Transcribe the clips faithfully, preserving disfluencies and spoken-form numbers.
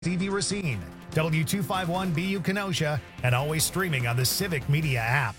T V Racine, W two fifty-one B U Kenosha, and always streaming on the Civic Media app.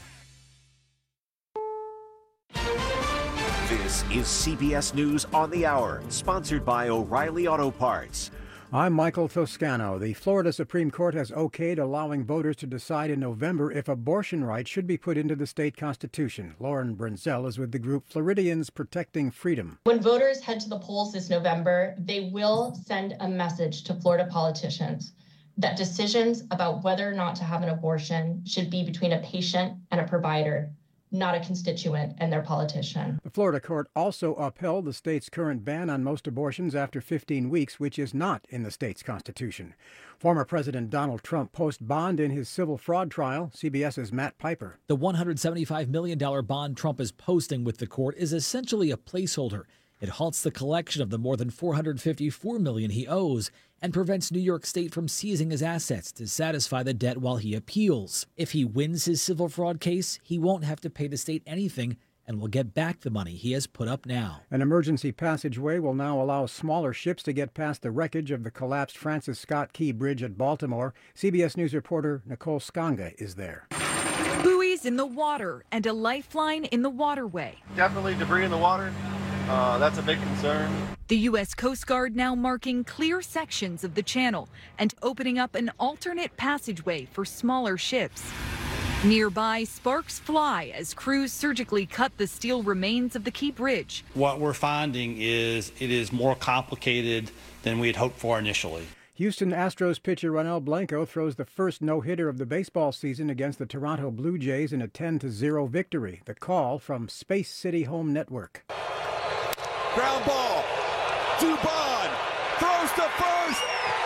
This is C B S News on the Hour, sponsored by O'Reilly Auto Parts. I'm Michael Toscano. The Florida Supreme Court has okayed allowing voters to decide in November if abortion rights should be put into the state constitution. Lauren Brenzel is with the group Floridians Protecting Freedom. When voters head to the polls this November, they will send a message to Florida politicians that decisions about whether or not to have an abortion should be between a patient and a provider, not a constituent and their politician. The Florida court also upheld the state's current ban on most abortions after fifteen weeks, which is not in the state's constitution. Former President Donald Trump posts bond in his civil fraud trial. CBS's Matt Piper. The one hundred seventy-five million dollars bond Trump is posting with the court is essentially a placeholder. It halts the collection of the more than four hundred fifty-four million dollars he owes and prevents New York State from seizing his assets to satisfy the debt while he appeals. If he wins his civil fraud case, he won't have to pay the state anything and will get back the money he has put up now. An emergency passageway will now allow smaller ships to get past the wreckage of the collapsed Francis Scott Key Bridge at Baltimore. C B S News reporter Nicole Skanga is there. Buoys in the water and a lifeline in the waterway. Definitely debris in the water. Uh, that's a big concern. The U S Coast Guard now marking clear sections of the channel and opening up an alternate passageway for smaller ships. Nearby, sparks fly as crews surgically cut the steel remains of the Key Bridge. What we're finding is it is more complicated than we had hoped for initially. Houston Astros pitcher Ronel Blanco throws the first no-hitter of the baseball season against the Toronto Blue Jays in a ten to zero victory. The call from Space City Home Network. Ground ball. Dubon throws to first.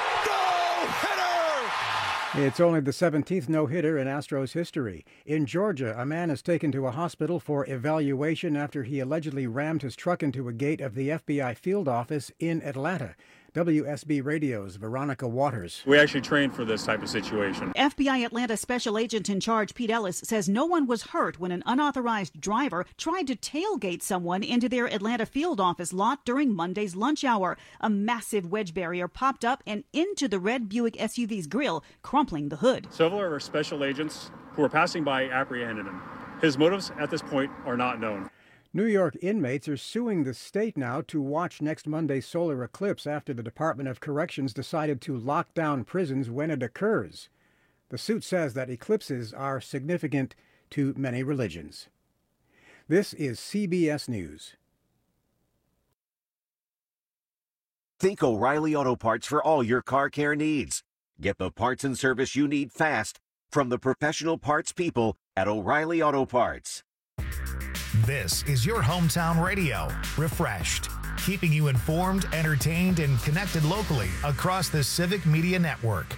No-hitter! It's only the seventeenth no-hitter in Astros history. In Georgia, a man is taken to a hospital for evaluation after he allegedly rammed his truck into a gate of the F B I field office in Atlanta. W S B Radio's Veronica Waters. We actually trained for this type of situation. F B I Atlanta Special Agent in Charge Pete Ellis says no one was hurt when an unauthorized driver tried to tailgate someone into their Atlanta field office lot during Monday's lunch hour. A massive wedge barrier popped up and into the red Buick S U V's grill, crumpling the hood. Several of our special agents who were passing by apprehended him. His motives at this point are not known. New York inmates are suing the state now to watch next Monday's solar eclipse after the Department of Corrections decided to lock down prisons when it occurs. The suit says that eclipses are significant to many religions. This is C B S News. Think O'Reilly Auto Parts for all your car care needs. Get the parts and service you need fast from the professional parts people at O'Reilly Auto Parts. This is your hometown radio, Refreshed, keeping you informed, entertained, and connected locally across the Civic Media Network.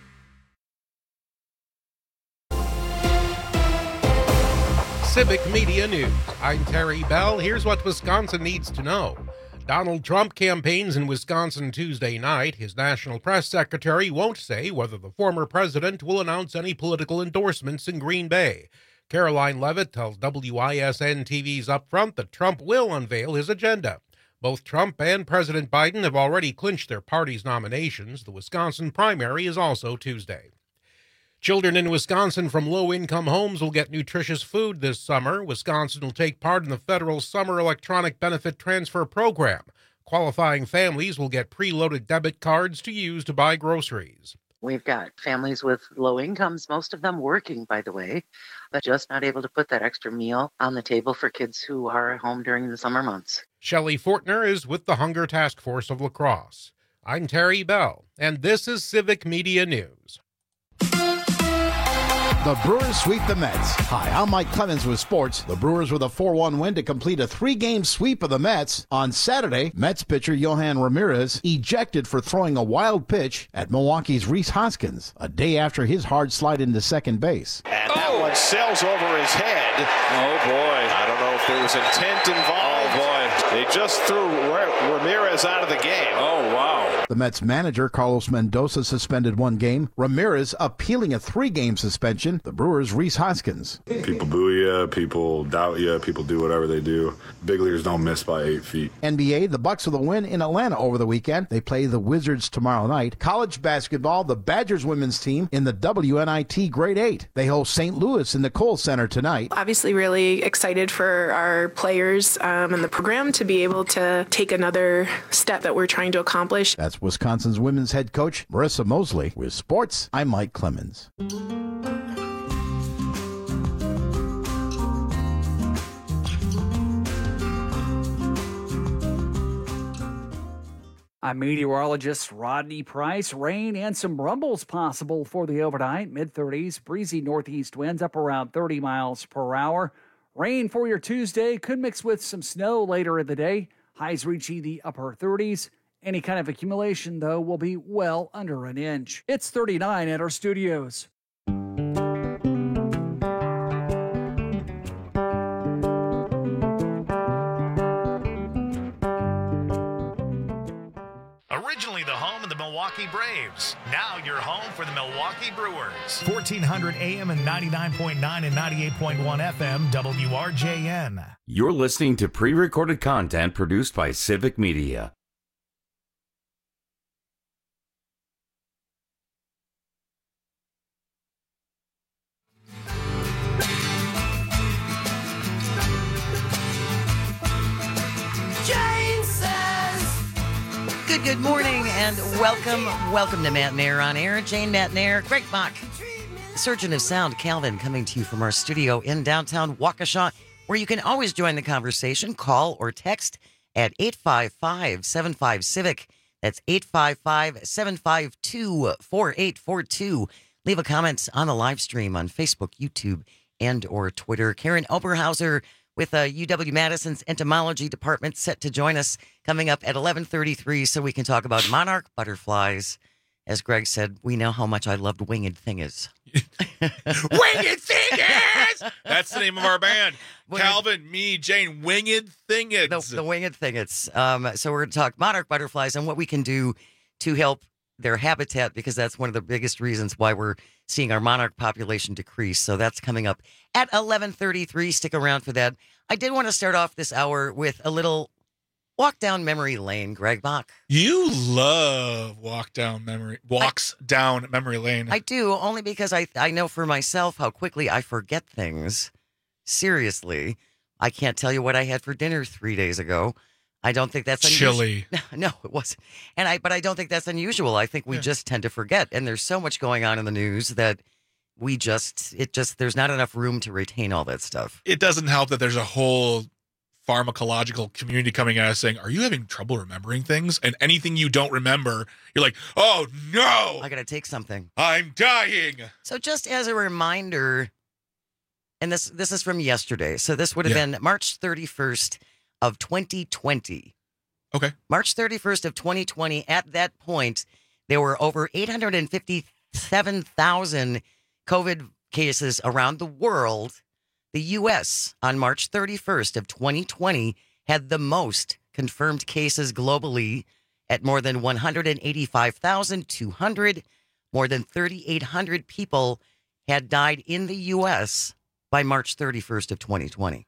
Civic Media News. I'm Terry Bell. Here's what Wisconsin needs to know. Donald Trump campaigns in Wisconsin Tuesday night. His national press secretary won't say whether the former president will announce any political endorsements in Green Bay. Caroline Levitt tells W I S N T V's Upfront that Trump will unveil his agenda. Both Trump and President Biden have already clinched their party's nominations. The Wisconsin primary is also Tuesday. Children in Wisconsin from low-income homes will get nutritious food this summer. Wisconsin will take part in the federal Summer Electronic Benefit Transfer Program. Qualifying families will get preloaded debit cards to use to buy groceries. We've got families with low incomes, most of them working, by the way, but just not able to put that extra meal on the table for kids who are at home during the summer months. Shelley Fortner is with the Hunger Task Force of La Crosse. I'm Terry Bell, and this is Civic Media News. The Brewers sweep the Mets. Hi, I'm Mike Clemens with sports. The Brewers with a four one win to complete a three-game sweep of the Mets. On Saturday, Mets pitcher Yohan Ramirez ejected for throwing a wild pitch at Milwaukee's Rhys Hoskins a day after his hard slide into second base. And that oh. one sails over his head. Oh, boy. I don't know if there was intent involved. Oh, boy. They just threw Ramirez out of the game. Oh, wow. The Mets manager, Carlos Mendoza, suspended one game. Ramirez appealing a three-game suspension. The Brewers' Rhys Hoskins. People boo you, people doubt you, people do whatever they do. Big leaguers don't miss by eight feet. N B A, the Bucks with a win in Atlanta over the weekend. They play the Wizards tomorrow night. College basketball, the Badgers women's team in the W N I T Grade eight. They host Saint Louis in the Kohl Center tonight. Obviously really excited for our players um, and the program to be able to take another step that we're trying to accomplish. That's Wisconsin's women's head coach, Marissa Mosley. With sports, I'm Mike Clemens. I'm meteorologist Rodney Price. Rain and some rumbles possible for the overnight. mid thirties, breezy northeast winds up around thirty miles per hour. Rain for your Tuesday could mix with some snow later in the day. Highs reaching the upper thirties. Any kind of accumulation, though, will be well under an inch. It's thirty-nine at our studios. Originally the home of the Milwaukee Braves. Now you're home for the Milwaukee Brewers. fourteen hundred A M and ninety-nine point nine and ninety-eight point one F M, W R J N. You're listening to pre-recorded content produced by Civic Media. Good, good morning and welcome, welcome to Matt and Air on Air. Jane, Matt and Air, Greg Bach, Surgeon of Sound, Calvin, coming to you from our studio in downtown Waukesha, where you can always join the conversation. Call or text at eight five five, seven five, CIVIC. That's eight five five, seven five two, four eight four two. Leave a comment on the live stream on Facebook, YouTube, and or Twitter. Karen Oberhauser with uh, U W-Madison's entomology department set to join us coming up at eleven thirty-three so we can talk about monarch butterflies. As Greg said, we know how much I loved Winged Thingers. Winged Thingers! That's the name of our band. Winged, Calvin, me, Jane, Winged Thingers. The, the Winged Thingers. Um, so we're going to talk monarch butterflies and what we can do to help their habitat, because that's one of the biggest reasons why we're seeing our monarch population decrease. So that's coming up at eleven thirty-three. Stick around for that. I did want to start off this hour with a little walk down memory lane, Greg Bach. You love walk down memory walks I, down memory lane. I do, only because I I know for myself how quickly I forget things. Seriously, I can't tell you what I had for dinner three days ago. I don't think that's unusual. Chili. No, it wasn't. And I, but I don't think that's unusual. I think we yeah. just tend to forget. And there's so much going on in the news that we just, it just, there's not enough room to retain all that stuff. It doesn't help that there's a whole pharmacological community coming at us saying, are you having trouble remembering things? And anything you don't remember, you're like, oh no, I got to take something. I'm dying. So just as a reminder, and this, this is from yesterday. So this would have yeah. been March thirty-first of twenty twenty. Okay. March thirty-first of twenty twenty. At that point, there were over eight hundred fifty-seven thousand COVID cases around the world. The U S on March thirty-first of twenty twenty had the most confirmed cases globally at more than one hundred eighty-five thousand two hundred. More than thirty-eight hundred people had died in the U S by March thirty-first of twenty twenty.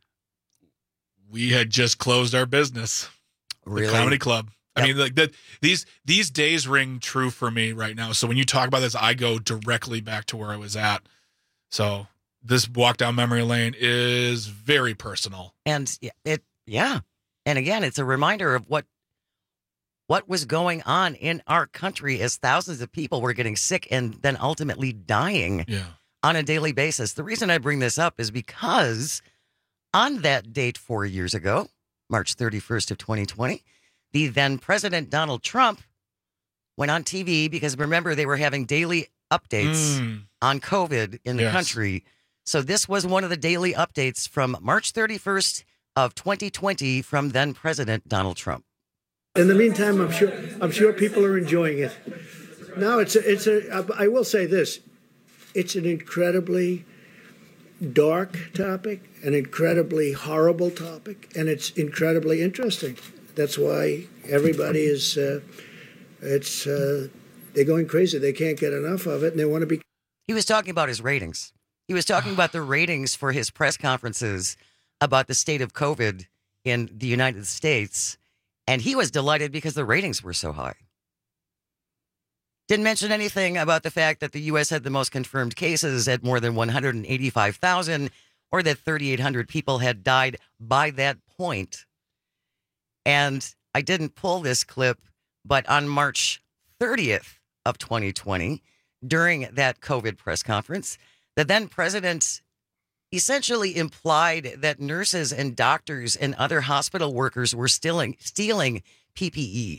We had just closed our business, really? The comedy club. Yep. I mean, like that. These these days ring true for me right now. So when you talk about this, I go directly back to where I was at. So this walk down memory lane is very personal, and it yeah. And again, it's a reminder of what what was going on in our country as thousands of people were getting sick and then ultimately dying yeah. on a daily basis. The reason I bring this up is because on that date four years ago, March thirty-first of twenty twenty, the then President Donald Trump went on T V because, remember, they were having daily updates mm. on COVID in the yes. country. So this was one of the daily updates from March thirty-first of twenty twenty from then President Donald Trump. In the meantime, I'm sure I'm sure people are enjoying it. Now, it's a, it's a. I will say this: it's an incredibly dark topic, an incredibly horrible topic, and it's incredibly interesting. That's why everybody is, uh, it's, uh, they're going crazy. They can't get enough of it, and they want to be. He was talking about his ratings. He was talking about the ratings for his press conferences about the state of COVID in the United States, and he was delighted because the ratings were so high. Didn't mention anything about the fact that the U S had the most confirmed cases at more than one hundred eighty-five thousand, or that thirty-eight hundred people had died by that point. And I didn't pull this clip, but on March thirtieth of twenty twenty, during that COVID press conference, the then president essentially implied that nurses and doctors and other hospital workers were stealing, stealing P P E.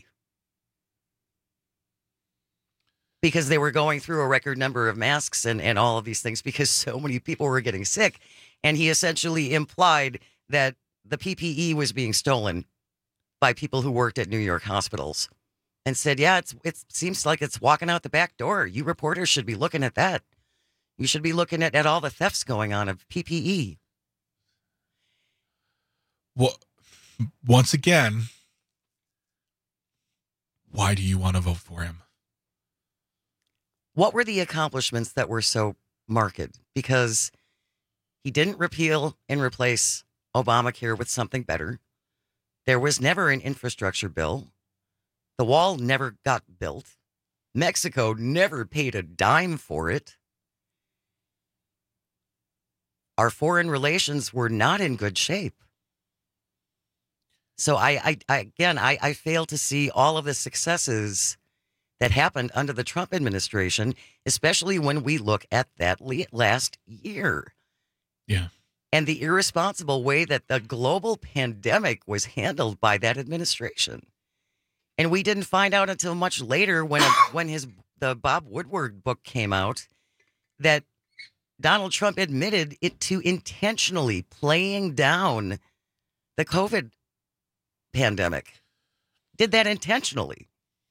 Because they were going through a record number of masks and, and all of these things because so many people were getting sick. And he essentially implied that the P P E was being stolen by people who worked at New York hospitals and said, yeah, it's, it seems like it's walking out the back door. You reporters should be looking at that. You should be looking at, at all the thefts going on of P P E. Well, once again, why do you want to vote for him? What were the accomplishments that were so marked? Because he didn't repeal and replace Obamacare with something better. There was never an infrastructure bill. The wall never got built. Mexico never paid a dime for it. Our foreign relations were not in good shape. So I, I, I again, I, I fail to see all of the successes that happened under the Trump administration, especially when we look at that last year. Yeah. And the irresponsible way that the global pandemic was handled by that administration. And we didn't find out until much later when when his the Bob Woodward book came out that Donald Trump admitted it to intentionally playing down the COVID pandemic. Did that intentionally.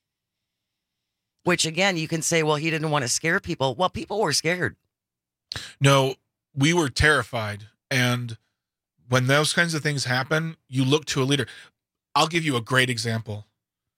Which, again, you can say, well, he didn't want to scare people. Well, people were scared. No, we were terrified. And when those kinds of things happen, you look to a leader. I'll give you a great example.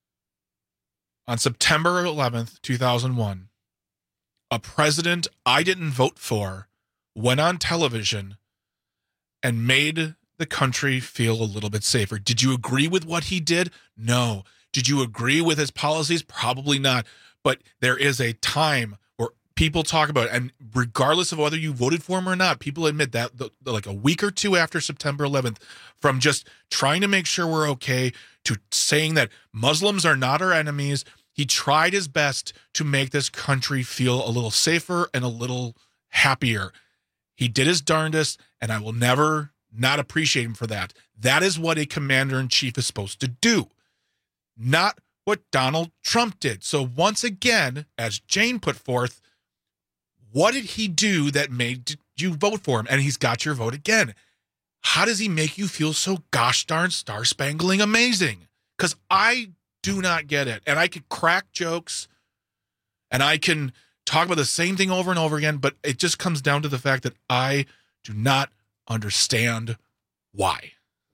On September eleventh, two thousand one, a president I didn't vote for went on television and made the country feel a little bit safer. Did you agree with what he did? No. Did you agree with his policies? Probably not. But there is a time where people talk about it, and regardless of whether you voted for him or not, people admit that the, the, like a week or two after September eleventh, from just trying to make sure we're okay to saying that Muslims are not our enemies, he tried his best to make this country feel a little safer and a little happier. He did his darndest, and I will never not appreciate him for that. That is what a commander-in-chief is supposed to do, not what Donald Trump did. So once again, as Jane put forth, what did he do that made you vote for him? And he's got your vote again. How does he make you feel so gosh darn star-spangling amazing? Because I do not get it. And I could crack jokes and I can talk about the same thing over and over again, but it just comes down to the fact that I do not understand why.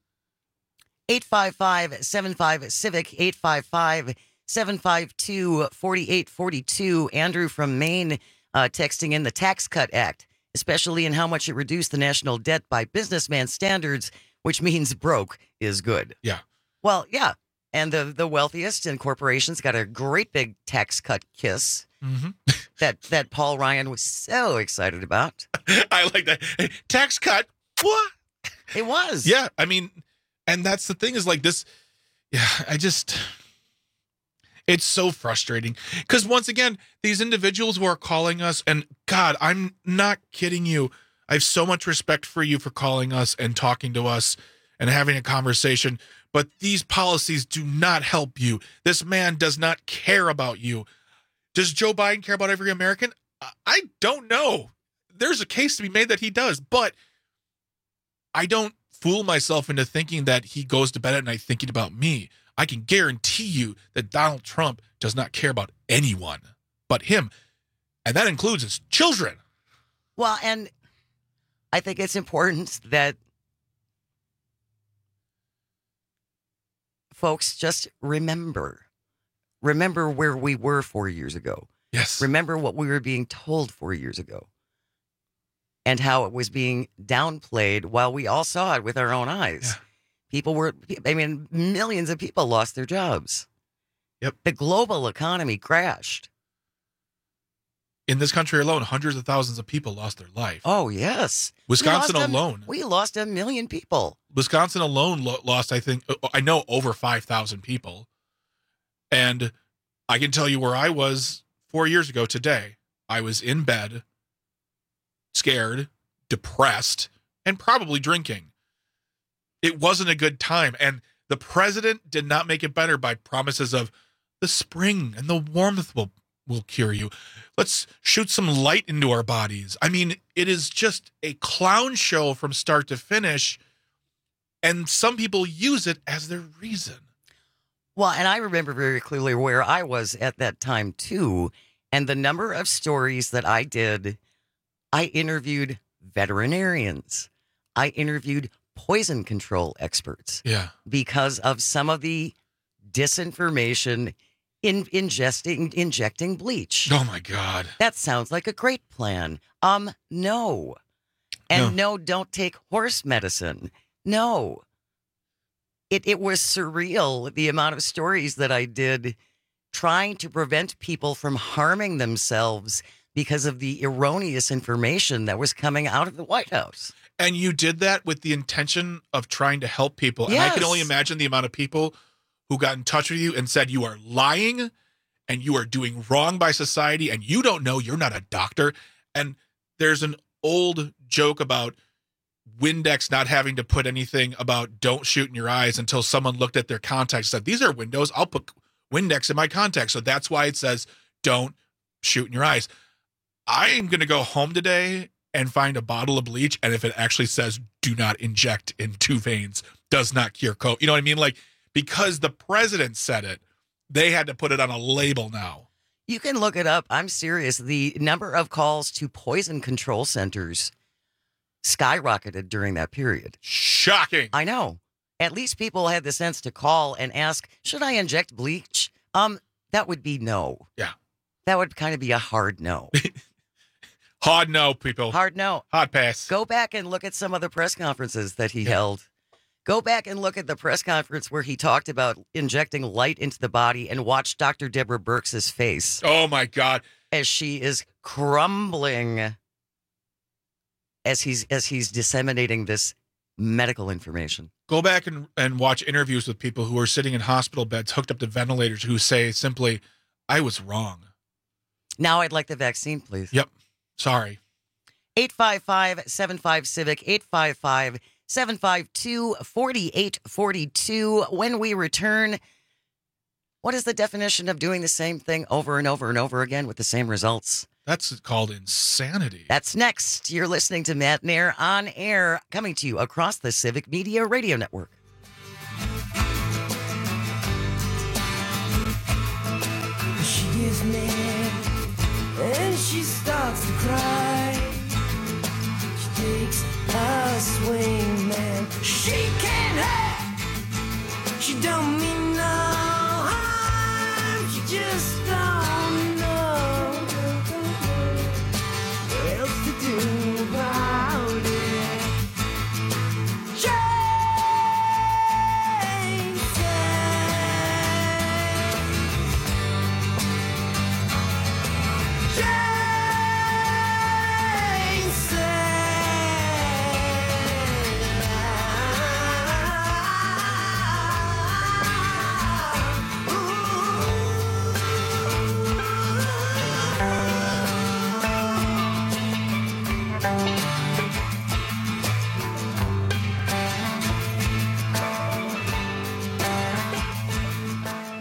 eight five five, seven five, CIVIC, eight five five, seven five two, four eight four two. Andrew from Maine uh, texting in the Tax Cut Act, especially in how much it reduced the national debt by businessman standards, which means broke is good. Yeah. Well, yeah. And the, the wealthiest and corporations got a great big tax cut kiss mm-hmm. that, that Paul Ryan was so excited about. I like that. Hey, tax cut. What? It was. Yeah. I mean, and that's the thing is like this. Yeah. I just, it's so frustrating because once again, these individuals who are calling us, and God, I'm not kidding you. I have so much respect for you for calling us and talking to us and having a conversation, but these policies do not help you. This man does not care about you. Does Joe Biden care about every American? I don't know. There's a case to be made that he does, but I don't fool myself into thinking that he goes to bed at night thinking about me. I can guarantee you that Donald Trump does not care about anyone but him, and that includes his children. Well, and I think it's important that folks just remember. Remember where we were four years ago. Yes. Remember what we were being told four years ago. And how it was being downplayed while we all saw it with our own eyes. Yeah. People were, I mean, millions of people lost their jobs. Yep. The global economy crashed. In this country alone, hundreds of thousands of people lost their life. Oh, yes. Wisconsin We lost a- alone. we lost a million people. Wisconsin alone lo- lost, I think, I know over five thousand people. And I can tell you where I was four years ago today. I was in bed, scared, depressed, and probably drinking. It wasn't a good time. And the president did not make it better by promises of the spring and the warmth will, will cure you. Let's shoot some light into our bodies. I mean, it is just a clown show from start to finish. And some people use it as their reason. Well, and I remember very clearly where I was at that time, too. And the number of stories that I did, I interviewed veterinarians. I interviewed poison control experts. Yeah. Because of some of the disinformation in ingesting, injecting bleach. Oh, my God. That sounds like a great plan. Um, no. And no, no don't take horse medicine. No. It it was surreal, the amount of stories that I did trying to prevent people from harming themselves because of the erroneous information that was coming out of the White House. And you did that with the intention of trying to help people. Yes. And I can only imagine the amount of people who got in touch with you and said you are lying and you are doing wrong by society and you don't know, you're not a doctor. And there's an old joke about Windex not having to put anything about don't shoot in your eyes until someone looked at their contacts and said, these are windows. I'll put Windex in my contacts. So that's why it says don't shoot in your eyes. I am going to go home today and find a bottle of bleach. And if it actually says do not inject in two veins, does not cure COVID. You know what I mean? Like, because the president said it, they had to put it on a label now. You can look it up. I'm serious. The number of calls to poison control centers skyrocketed during that period. Shocking. I know. At least people had the sense to call and ask, should I inject bleach? Um, that would be no. Yeah. That would kind of be a hard no. Hard no, people. Hard no. Hard pass. Go back and look at some of the press conferences that he yeah. held. Go back and look at the press conference where he talked about injecting light into the body and watch Doctor Deborah Birx's face. Oh, my God. As she is crumbling as he's as he's disseminating this medical information. Go back and, and watch interviews with people who are sitting in hospital beds hooked up to ventilators who say simply, I was wrong. Now I'd like the vaccine, please. Yep. Sorry. eight five five, seven five, civic, eight five five, seven five two, four eight four two. When we return, what is the definition of doing the same thing over and over and over again with the same results? That's called insanity. That's next. You're listening to Matt Nair on air, coming to you across the Civic Media Radio Network. She is mad and she starts to cry. She takes a swing, man. She can't hurt. She don't mean no harm. She just don't know what else to do about it.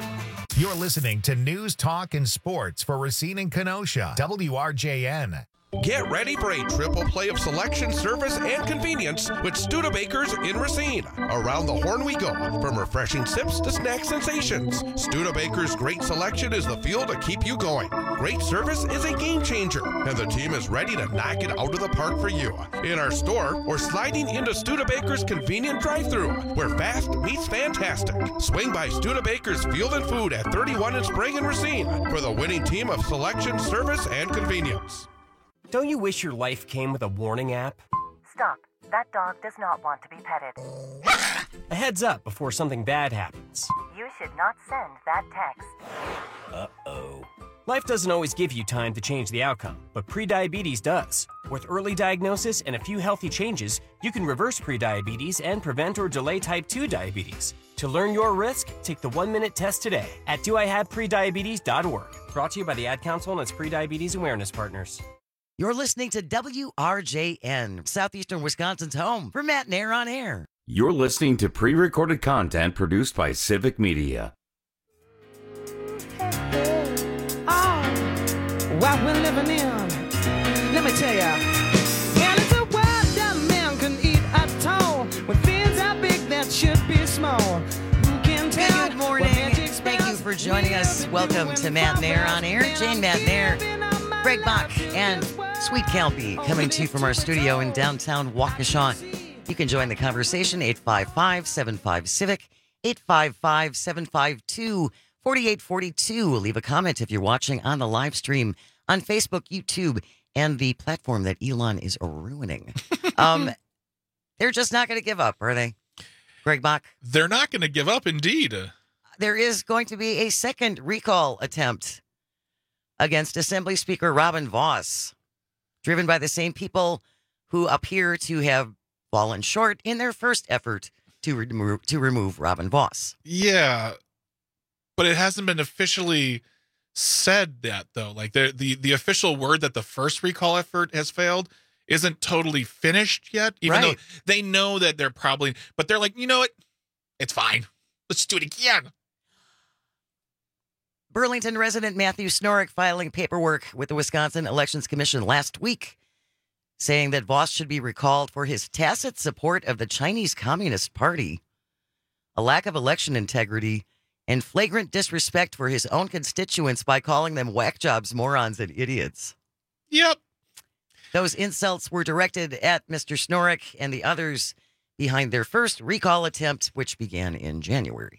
You're listening to News, Talk, and Sports for Racine and Kenosha. W R J N. Get ready for a triple play of selection, service, and convenience with Studebakers in Racine. Around the horn we go, from refreshing sips to snack sensations. Studebakers' great selection is the fuel to keep you going. Great service is a game changer, and the team is ready to knock it out of the park for you. In our store, or sliding into Studebakers' convenient drive-thru, where fast meets fantastic. Swing by Studebakers Field and Food at thirty-one in Sprague and Racine for the winning team of selection, service, and convenience. Don't you wish your life came with a warning app? Stop. That dog does not want to be petted. A heads up before something bad happens. You should not send that text. Uh-oh. Life doesn't always give you time to change the outcome, but prediabetes does. With early diagnosis and a few healthy changes, you can reverse prediabetes and prevent or delay type two diabetes. To learn your risk, take the one-minute test today at do I have prediabetes dot org. Brought to you by the Ad Council and its prediabetes awareness partners. You're listening to W R J N, Southeastern Wisconsin's home for Matt Nair on Air. You're listening to pre-recorded content produced by Civic Media. Oh, what we're living in, let me tell ya. And it's a world that man can eat at all. When things are big that should be small. Who can tell? Good morning. Thank you for joining us. Welcome to Matt Nair on Air. Jane Matt Nair, Greg Bach, and Sweet Calpy coming to you from our studio in downtown Waukesha. You can join the conversation, eight five five, seven five, CIVIC, eight five five, seven five two, four eight four two. Leave a comment if you're watching on the live stream on Facebook, YouTube, and the platform that Elon is ruining. um, they're just not going to give up, are they? Greg Bach? They're not going to give up, indeed. There is going to be a second recall attempt against Assembly Speaker Robin Vos, driven by the same people who appear to have fallen short in their first effort to remove to remove Robin Vos. Yeah, but it hasn't been officially said that, though. Like the the the official word that the first recall effort has failed isn't totally finished yet, even Right. though they know that they're probably, but they're like, you know what? It's fine. Let's do it again. Burlington resident Matthew Snorek filing paperwork with the Wisconsin Elections Commission last week, saying that Vos should be recalled for his tacit support of the Chinese Communist Party, a lack of election integrity, and flagrant disrespect for his own constituents by calling them whack jobs, morons, and idiots. Yep. Those insults were directed at Mister Snorek and the others behind their first recall attempt, which began in January.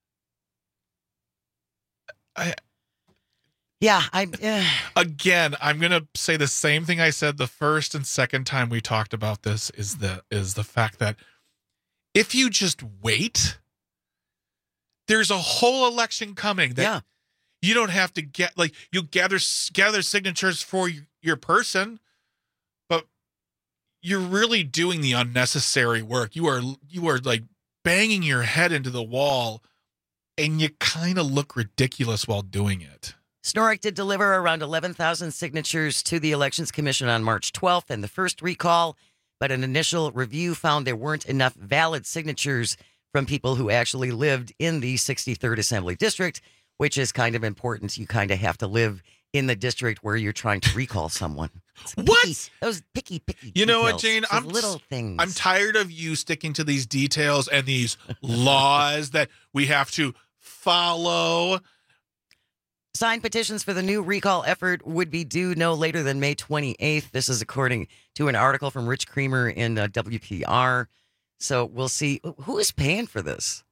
I, yeah, I uh, again, I'm gonna say the same thing I said the first and second time we talked about this is the is the fact that if you just wait, there's a whole election coming that yeah. you don't have to get like you gather gather signatures for your person, but you're really doing the unnecessary work. You are you are like banging your head into the wall. And you kind of look ridiculous while doing it. Snorek did deliver around eleven thousand signatures to the Elections Commission on March twelfth in the first recall, but an initial review found there weren't enough valid signatures from people who actually lived in the sixty-third Assembly District, which is kind of important. You kind of have to live in the district where you're trying to recall someone. Picky, what? Those picky, picky You know details, what, Jane? those I'm little things. I'm tired of you sticking to these details and these laws that we have to follow. Signed petitions for the new recall effort would be due no later than May twenty-eighth. This is according to an article from Rich Creamer in uh, W P R. So we'll see. Who is paying for this?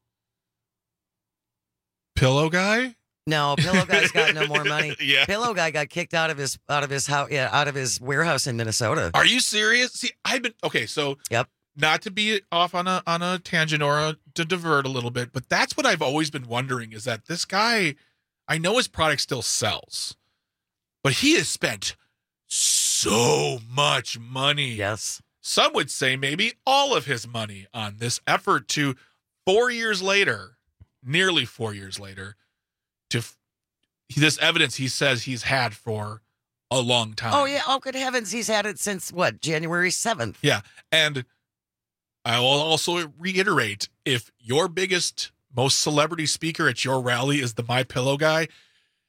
Pillow Guy? No, Pillow Guy's got no more money. Yeah. Pillow Guy got kicked out of his out of his house, yeah, out of his warehouse in Minnesota. Are you serious? See, I've been okay. So, yep. Not to be off on a on a tangent or a, to divert a little bit, but that's what I've always been wondering is that this guy, I know his product still sells, but he has spent so much money. Yes. Some would say maybe all of his money on this effort to four years later, nearly four years later, to f- this evidence he says he's had for a long time. Oh, yeah. Oh, good heavens. He's had it since, what, January seventh? Yeah. And I will also reiterate, if your biggest, most celebrity speaker at your rally is the My Pillow guy,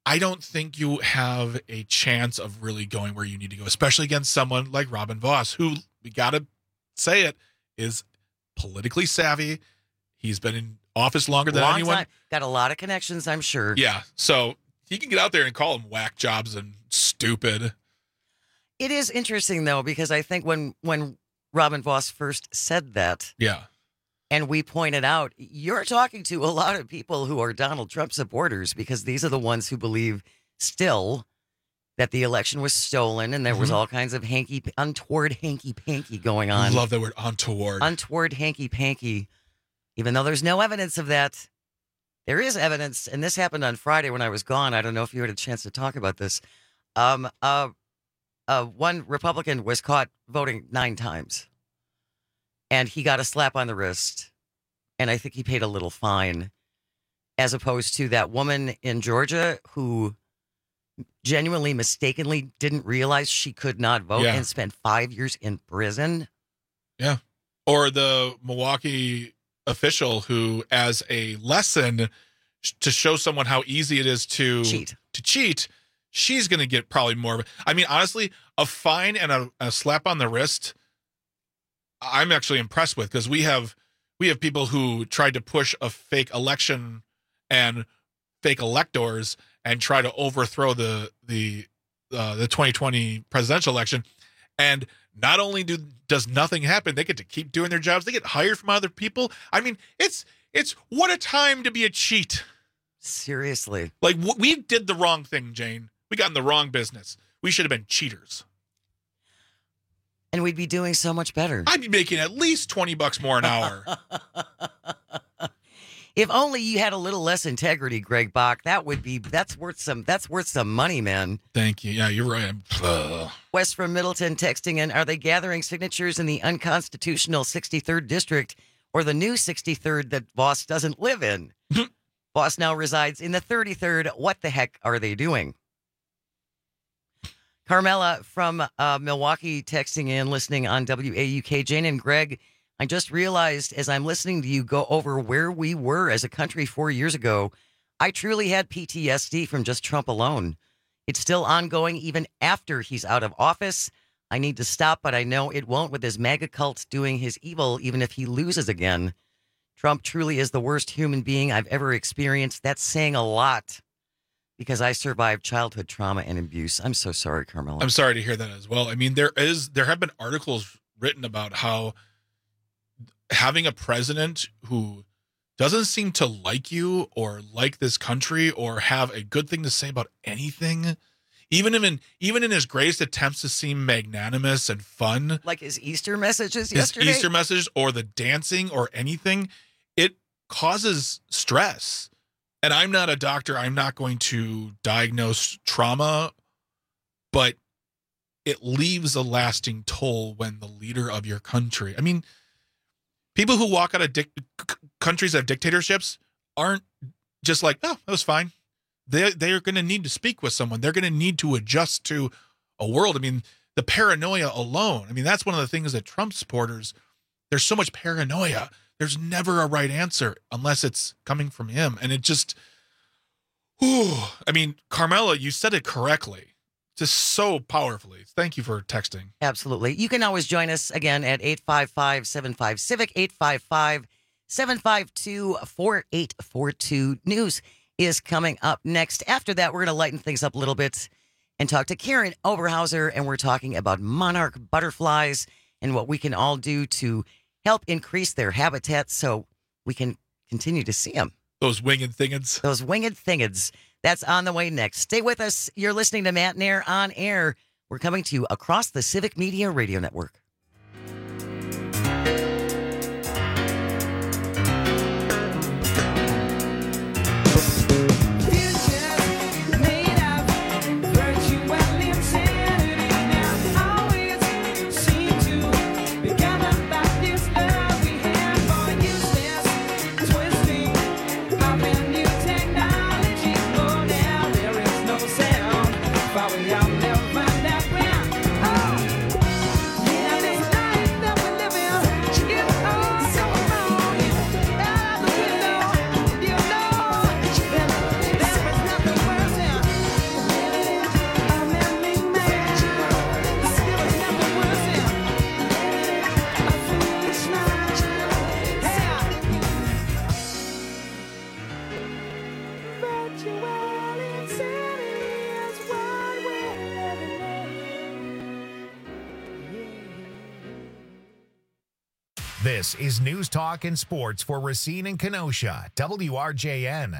I don't think you have a chance of really going where you need to go, especially against someone like Robin Vos, who, we got to say it, is politically savvy. He's been in office longer than Long anyone. time. Got a lot of connections, I'm sure. Yeah. So he can get out there and call them whack jobs and stupid. It is interesting, though, because I think when, when Robin Vos first said that, yeah, and we pointed out, you're talking to a lot of people who are Donald Trump supporters, because these are the ones who believe still that the election was stolen and there was Mhm. all kinds of hanky, untoward hanky-panky going on. Love that word, untoward. Untoward hanky-panky. Even though there's no evidence of that, there is evidence, and this happened on Friday when I was gone. I don't know if you had a chance to talk about this. Um, uh, uh, one Republican was caught voting nine times. And he got a slap on the wrist, and I think he paid a little fine, as opposed to that woman in Georgia who genuinely, mistakenly didn't realize she could not vote Yeah. and spent five years in prison. Yeah. Or the Milwaukee official who, as a lesson sh- to show someone how easy it is to cheat, to cheat, she's going to get probably more of it. I mean, honestly, a fine and a, a slap on the wrist, I'm actually impressed with, because we have we have people who tried to push a fake election and fake electors and try to overthrow the the uh, the twenty twenty presidential election, and not only do does nothing happen, they get to keep doing their jobs. They get hired from other people. I mean, it's it's what a time to be a cheat. Seriously, like w- we did the wrong thing, Jane. We got in the wrong business. We should have been cheaters. And we'd be doing so much better. I'd be making at least twenty bucks more an hour. If only you had a little less integrity, Greg Bach. That would be that's worth some that's worth some money, man. Thank you. Yeah, you're right. Uh, Wes from Middleton texting in, are they gathering signatures in the unconstitutional sixty-third district or the new sixty-third that Vos doesn't live in? Vos now resides in the thirty-third. What the heck are they doing? Carmela from uh, Milwaukee texting in, listening on W A U K. Jane and Greg, I just realized as I'm listening to you go over where we were as a country four years ago, I truly had P T S D from just Trump alone. It's still ongoing even after he's out of office. I need to stop, but I know it won't with his MAGA cult doing his evil even if he loses again. Trump truly is the worst human being I've ever experienced. That's saying a lot, because I survived childhood trauma and abuse. I'm so sorry, Carmela. I'm sorry to hear that as well. I mean, there is there have been articles written about how having a president who doesn't seem to like you or like this country or have a good thing to say about anything, even in even in his greatest attempts to seem magnanimous and fun, like his Easter messages his yesterday, Easter message or the dancing or anything, it causes stress. And I'm not a doctor. I'm not going to diagnose trauma, but it leaves a lasting toll when the leader of your country. I mean, people who walk out of dic- countries that have dictatorships aren't just like, oh, that was fine. They they are going to need to speak with someone. They're going to need to adjust to a world. I mean, the paranoia alone. I mean, that's one of the things that Trump supporters, there's so much paranoia. There's never a right answer unless it's coming from him. And it just, whew, I mean, Carmela, you said it correctly. Just so powerfully. Thank you for texting. Absolutely. You can always join us again at eight five five, seven five, Civic, eight five five, seven five two, four eight four two. News is coming up next. After that, we're going to lighten things up a little bit and talk to Karen Oberhauser, and we're talking about monarch butterflies and what we can all do to help increase their habitat so we can continue to see them. Those winged thingeds. Those winged thingeds. That's on the way next. Stay with us. You're listening to Matt Nair on Air. We're coming to you across the Civic Media Radio Network. Yeah. This is News Talk and Sports for Racine and Kenosha, W R J N.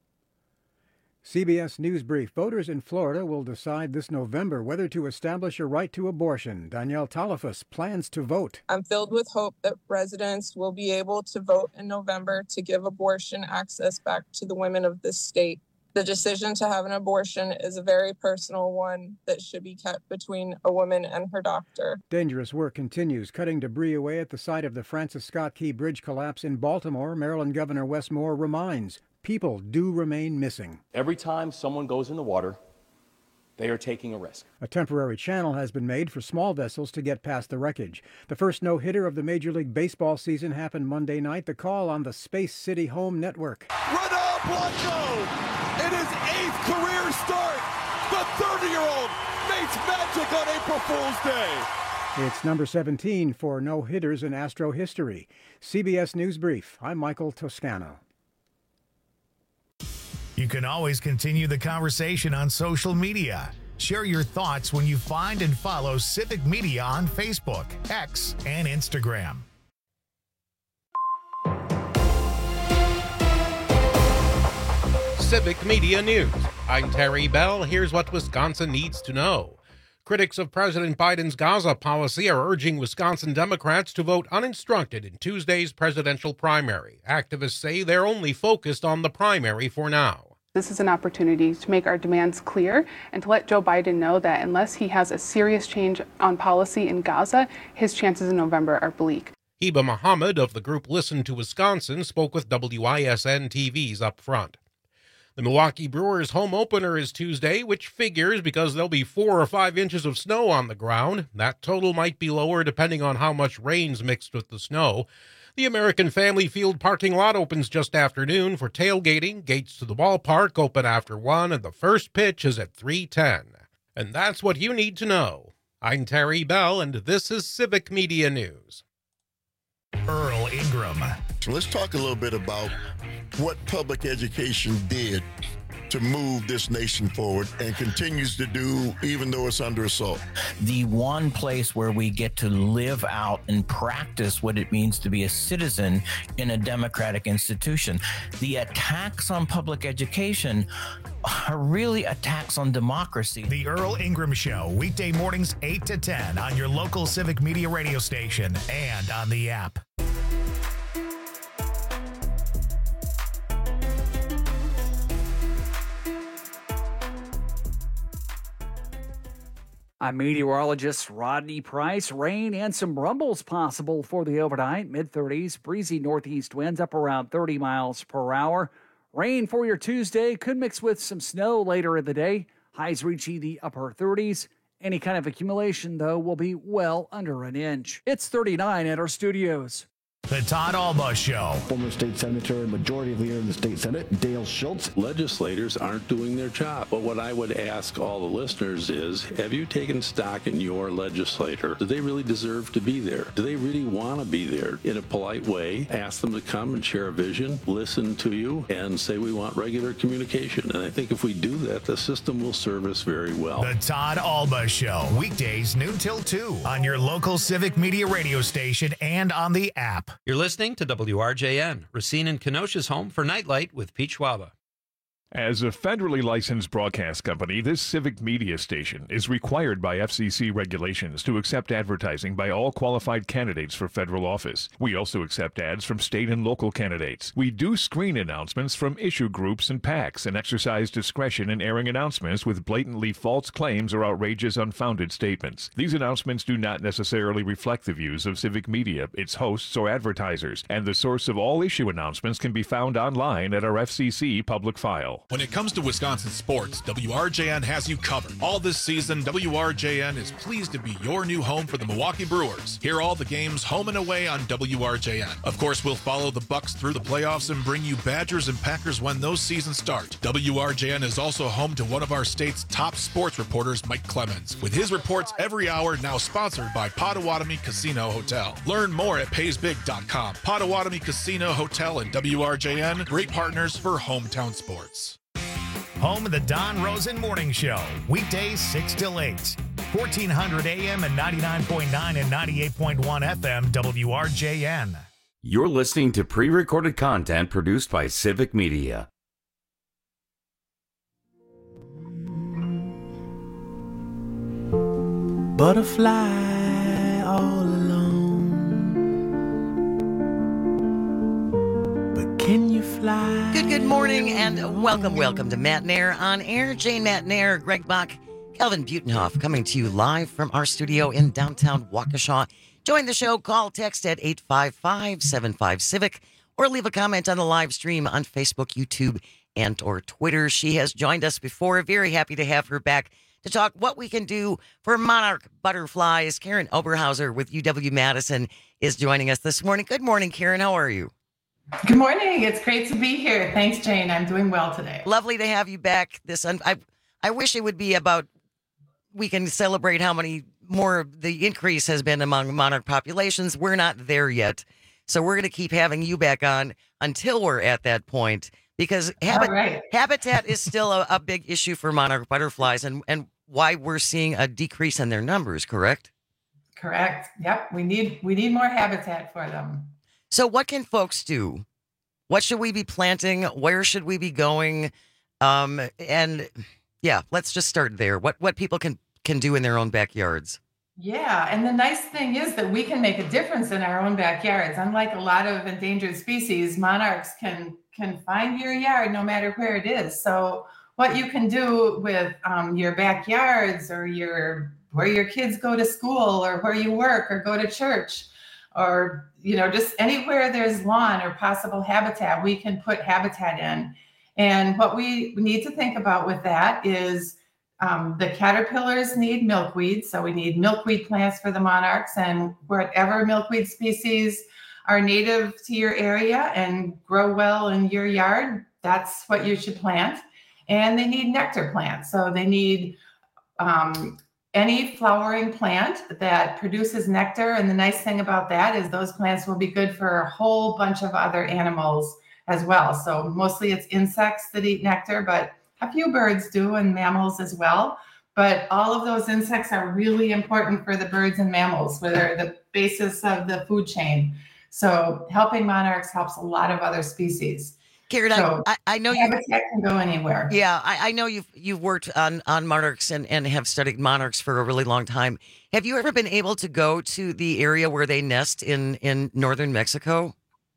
C B S News Brief. Voters in Florida will decide this November whether to establish a right to abortion. Danielle Talafas plans to vote. I'm filled with hope that residents will be able to vote in November to give abortion access back to the women of this state. The decision to have an abortion is a very personal one that should be kept between a woman and her doctor. Dangerous work continues, cutting debris away at the site of the Francis Scott Key Bridge collapse in Baltimore. Maryland Governor Wes Moore reminds people do remain missing. Every time someone goes in the water, they are taking a risk. A temporary channel has been made for small vessels to get past the wreckage. The first no-hitter of the Major League Baseball season happened Monday night. The call on the Space City Home Network. Run up, Blanco! In his eighth career start, the thirty-year-old makes magic on April Fool's Day. It's number seventeen for no-hitters in Astro history. C B S News Brief. I'm Michael Toscano. You can always continue the conversation on social media. Share your thoughts when you find and follow Civic Media on Facebook, X, and Instagram. Civic Media News. I'm Terry Bell. Here's what Wisconsin needs to know. Critics of President Biden's Gaza policy are urging Wisconsin Democrats to vote uninstructed in Tuesday's presidential primary. Activists say they're only focused on the primary for now. This is an opportunity to make our demands clear and to let Joe Biden know that unless he has a serious change on policy in Gaza, his chances in November are bleak. Heba Muhammad of the group Listen to Wisconsin spoke with W I S N T V's Up Front. The Milwaukee Brewers home opener is Tuesday, which figures because there'll be four or five inches of snow on the ground. That total might be lower depending on how much rain's mixed with the snow. The American Family Field parking lot opens just after noon for tailgating. Gates to the ballpark open after one, and the first pitch is at three ten. And that's what you need to know. I'm Terry Bell, and this is Civic Media News. Earl Ingram. So let's talk a little bit about what public education did to move this nation forward and continues to do even though it's under assault. The one place where we get to live out and practice what it means to be a citizen in a democratic institution. The attacks on public education are really attacks on democracy. The Earl Ingram Show, weekday mornings eight to ten on your local Civic Media radio station and on the app. I'm meteorologist Rodney Price. Rain and some rumbles possible for the overnight. mid thirties, breezy northeast winds up around thirty miles per hour. Rain for your Tuesday could mix with some snow later in the day. Highs reaching the upper thirties. Any kind of accumulation, though, will be well under an inch. It's thirty-nine at our studios. The Todd Alba Show. Former state senator and majority leader in the state senate, Dale Schultz. Legislators aren't doing their job. But what I would ask all the listeners is, have you taken stock in your legislator? Do they really deserve to be there? Do they really want to be there? In a polite way, ask them to come and share a vision, listen to you, and say we want regular communication. And I think if we do that, the system will serve us very well. The Todd Alba Show, weekdays noon till two on your local Civic Media radio station and on the app. You're listening to W R J N, Racine and Kenosha's home for Nightlight with Pete Schwaba. As a federally licensed broadcast company, this Civic Media station is required by F C C regulations to accept advertising by all qualified candidates for federal office. We also accept ads from state and local candidates. We do screen announcements from issue groups and PACs and exercise discretion in airing announcements with blatantly false claims or outrageous, unfounded statements. These announcements do not necessarily reflect the views of Civic Media, its hosts, or advertisers, and the source of all issue announcements can be found online at our F C C public file. When it comes to Wisconsin sports, W R J N has you covered. All this season, W R J N is pleased to be your new home for the Milwaukee Brewers. Hear all the games home and away on W R J N. Of course, we'll follow the Bucks through the playoffs and bring you Badgers and Packers when those seasons start. W R J N is also home to one of our state's top sports reporters, Mike Clemens, with his reports every hour, now sponsored by Potawatomi Casino Hotel. Learn more at pays big dot com. Potawatomi Casino Hotel and W R J N, great partners for hometown sports. Home of the Don Rosen Morning Show, weekdays six till eight. fourteen hundred A M and ninety-nine point nine and ninety-eight point one F M W R J N. You're listening to pre-recorded content produced by Civic Media. Butterfly all alone, but can you fly? Good, good morning and welcome, welcome to Matt Nair on air. Jane Matt Nair, Greg Bach, Calvin Butenhoff coming to you live from our studio in downtown Waukesha. Join the show, call, text at eight five five, seven five, Civic, or leave a comment on the live stream on Facebook, YouTube, and or Twitter. She has joined us before. Very happy to have her back to talk what we can do for monarch butterflies. Karen Oberhauser with U W-Madison is joining us this morning. Good morning, Karen. How are you? Good morning. It's great to be here. Thanks, Jane. I'm doing well today. Lovely to have you back. This I I wish it would be about we can celebrate how many more the increase has been among monarch populations. We're not there yet. So we're going to keep having you back on until we're at that point, because habit, right. habitat is still a, a big issue for monarch butterflies, and, and why we're seeing a decrease in their numbers, correct? Correct. Yep. We need we need more habitat for them. So what can folks do? What should we be planting? Where should we be going? Um, and yeah, let's just start there. What what people can can do in their own backyards. Yeah, and the nice thing is that we can make a difference in our own backyards. Unlike a lot of endangered species, monarchs can can find your yard no matter where it is. So what you can do with um, your backyards, or your where your kids go to school, or where you work or go to church, or you know, just anywhere there's lawn or possible habitat, we can put habitat in. And what we need to think about with that is Um, the caterpillars need milkweed, so we need milkweed plants for the monarchs, and whatever milkweed species are native to your area and grow well in your yard, that's what you should plant. And they need nectar plants, so they need um, any flowering plant that produces nectar. And the nice thing about that is those plants will be good for a whole bunch of other animals as well. So mostly it's insects that eat nectar, but a few birds do, and mammals as well. But all of those insects are really important for the birds and mammals, where they're the basis of the food chain. So helping monarchs helps a lot of other species. Karen, so I, I know you habitat can go anywhere. Yeah, I, I know you've you've worked on, on monarchs and, and have studied monarchs for a really long time. Have you ever been able to go to the area where they nest in, in northern Mexico?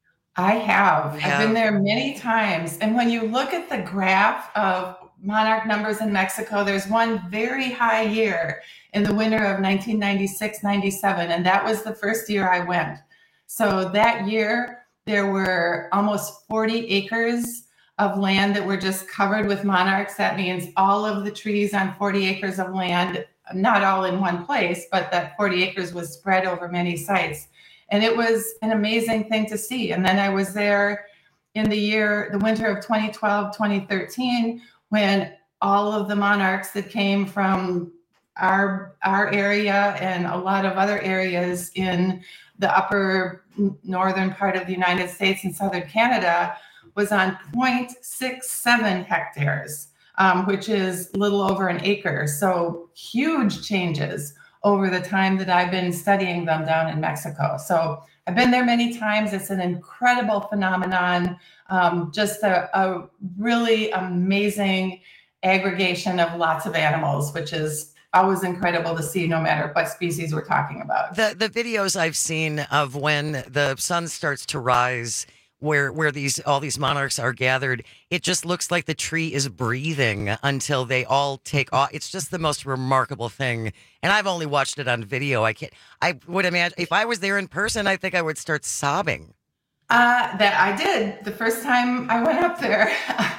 I have. have. I've been there many times. And when you look at the graph of monarch numbers in Mexico, there's one very high year in the winter of nineteen ninety-six ninety-seven. And that was the first year I went. So that year, there were almost forty acres of land that were just covered with monarchs. That means all of the trees on forty acres of land, not all in one place, but that forty acres was spread over many sites. And it was an amazing thing to see. And then I was there in the year, the winter of twenty twelve, twenty thirteen, when all of the monarchs that came from our, our area and a lot of other areas in the upper northern part of the United States and southern Canada was on zero point six seven hectares, um, which is a little over an acre. So huge changes over the time that I've been studying them down in Mexico. So I've been there many times. It's an incredible phenomenon, um, just a, a really amazing aggregation of lots of animals, which is always incredible to see no matter what species we're talking about. The the videos I've seen of when the sun starts to rise, where where these all these monarchs are gathered, it just looks like the tree is breathing until they all take off. It's just the most remarkable thing. And I've only watched it on video. I can't I would imagine if I was there in person, I think I would start sobbing. Uh, that I did the first time I went up there.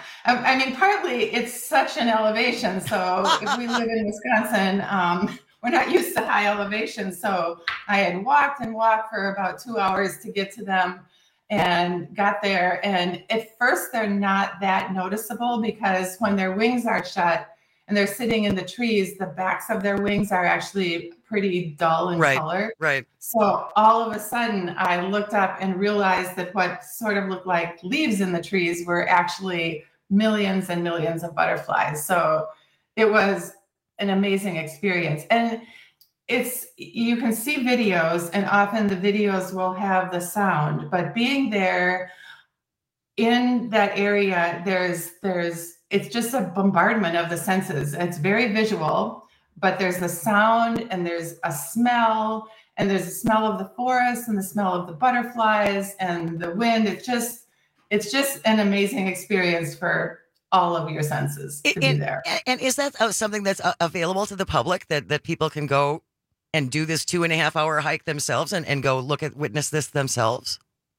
I mean, partly it's such an elevation. So if we live in Wisconsin, um, we're not used to high elevation. So I had walked and walked for about two hours to get to them and got there. And at first they're not that noticeable because when their wings are shut and they're sitting in the trees, the backs of their wings are actually pretty dull in right, color. Right. So all of a sudden I looked up and realized that what sort of looked like leaves in the trees were actually millions and millions of butterflies. So it was an amazing experience. And it's, you can see videos, and often the videos will have the sound, but being there in that area, there's, there's, it's just a bombardment of the senses. It's very visual, but there's the sound and there's a smell, and there's the smell of the forest and the smell of the butterflies and the wind. It's just, it's just an amazing experience for all of your senses to and, be there. And is that uh, something that's uh, available to the public, that, that people can go and do this two and a half hour hike themselves and, and go look at, witness this themselves?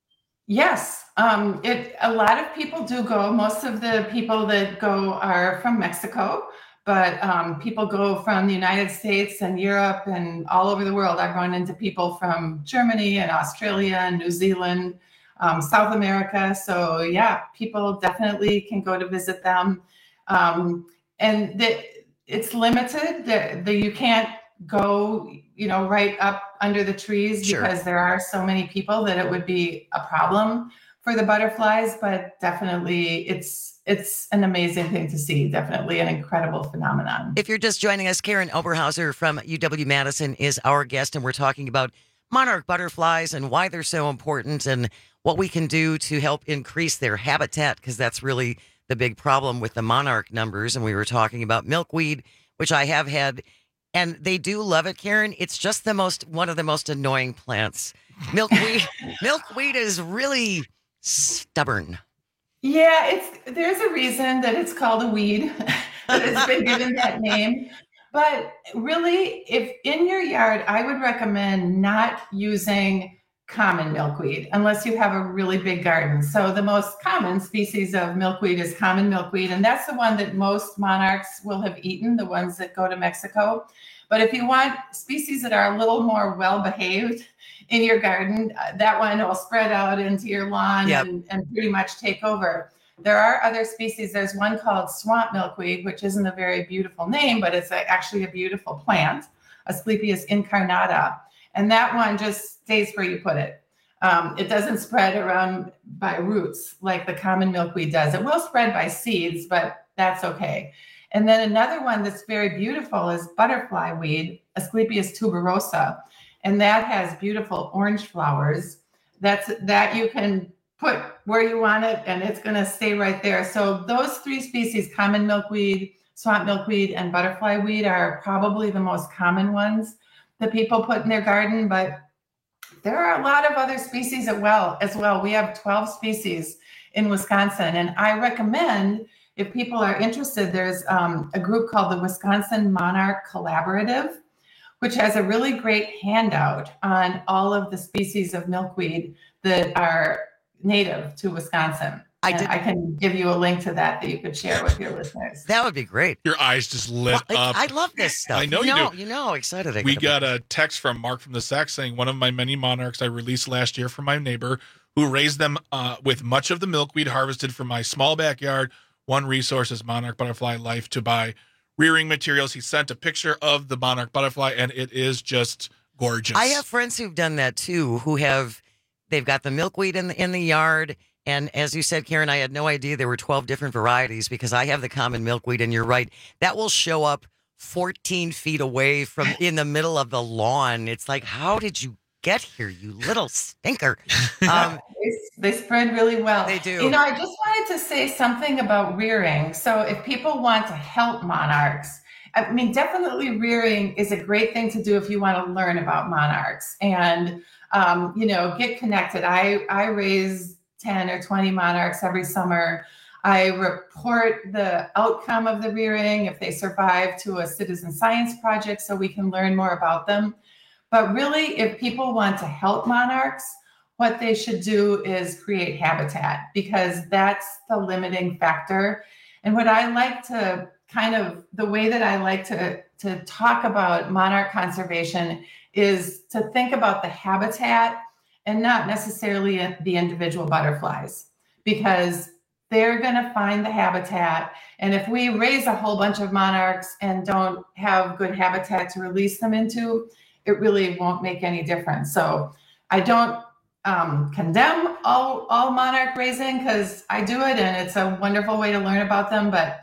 Yes. Um, it, a lot of people do go. Most of the people that go are from Mexico, but um, people go from the United States and Europe and all over the world. I've run into people from Germany and Australia and New Zealand, um, South America. So yeah, people definitely can go to visit them. Um, and the, it's limited. The, the, you can't go, you know, right up under the trees, Sure. because there are so many people that it would be a problem for the butterflies, but definitely it's it's an amazing thing to see. Definitely an incredible phenomenon. If you're just joining us, Karen Oberhauser from U W-Madison is our guest, and we're talking about monarch butterflies and why they're so important and what we can do to help increase their habitat, because that's really the big problem with the monarch numbers. And we were talking about milkweed, which I have had, and they do love it, Karen. It's just the most, one of the most annoying plants. Milkweed, milkweed is really stubborn. Yeah, it's there's a reason that it's called a weed, that it's been given that name. But really, if in your yard, I would recommend not using common milkweed unless you have a really big garden. So the most common species of milkweed is common milkweed, and that's the one that most monarchs will have eaten, the ones that go to Mexico. But if you want species that are a little more well-behaved in your garden, uh, that one will spread out into your lawn Yep. and, and pretty much take over. There are other species. There's one called swamp milkweed, which isn't a very beautiful name, but it's a, actually a beautiful plant, Asclepias incarnata. And that one just stays where you put it. Um, it doesn't spread around by roots like the common milkweed does. It will spread by seeds, but that's okay. And then another one that's very beautiful is butterfly weed, Asclepias tuberosa. And that has beautiful orange flowers. That's that you can put where you want it, and it's going to stay right there. So those three species, common milkweed, swamp milkweed, and butterfly weed, are probably the most common ones that people put in their garden. But there are a lot of other species as well. As well, we have twelve species in Wisconsin, and I recommend, if people are interested, there's um, a group called the Wisconsin Monarch Collaborative, which has a really great handout on all of the species of milkweed that are native to Wisconsin. I And did- I can give you a link to that that you could share with your listeners. That would be great. Your eyes just lit Well, up. I love this stuff. I know you you know, do. You know how excited I We get about got a text from Mark from the Sac saying one of my many monarchs I released last year from my neighbor who raised them uh, with much of the milkweed harvested from my small backyard. One resource is Monarch Butterfly Life to buy rearing materials. He sent a picture of the monarch butterfly, and it is just gorgeous. I have friends who've done that too, who have, they've got the milkweed in the, in the yard. And as you said, Karen, I had no idea there were twelve different varieties, because I have the common milkweed, and you're right. That will show up fourteen feet away from in the middle of the lawn. It's like, how did you get here, you little stinker? Um, they, they spread really well. They do. You know, I just wanted to say something about rearing. So if people want to help monarchs, I mean, definitely rearing is a great thing to do if you want to learn about monarchs and, um, you know, get connected. I, I raise ten or twenty monarchs every summer. I report the outcome of the rearing, if they survive, to a citizen science project so we can learn more about them. But really, if people want to help monarchs, what they should do is create habitat, because that's the limiting factor. And what I like to kind of, the way that I like to, to talk about monarch conservation is to think about the habitat and not necessarily the individual butterflies, because they're going to find the habitat. And if we raise a whole bunch of monarchs and don't have good habitat to release them into, it really won't make any difference. So I don't um, condemn all, all monarch raising, because I do it and it's a wonderful way to learn about them. But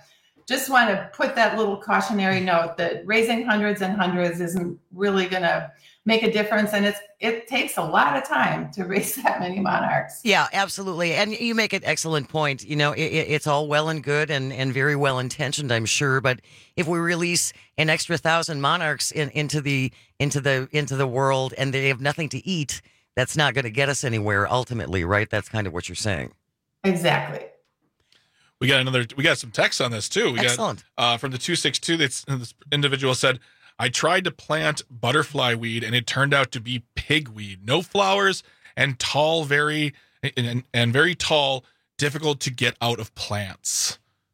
just want to put that little cautionary note that raising hundreds and hundreds isn't really going to make a difference. And it's it takes a lot of time to raise that many monarchs. Yeah, absolutely. And you make an excellent point. You know, it, it's all well and good and, and very well intentioned, I'm sure. But if we release an extra thousand monarchs in, into the into the into the world and they have nothing to eat, that's not going to get us anywhere ultimately, right? That's kind of what you're saying. Exactly. We got another. We got some text on this too. We Excellent. got uh, from the two six two. This individual said, "I tried to plant butterfly weed and it turned out to be pigweed. No flowers and tall, very and, and very tall, difficult to get out of plants."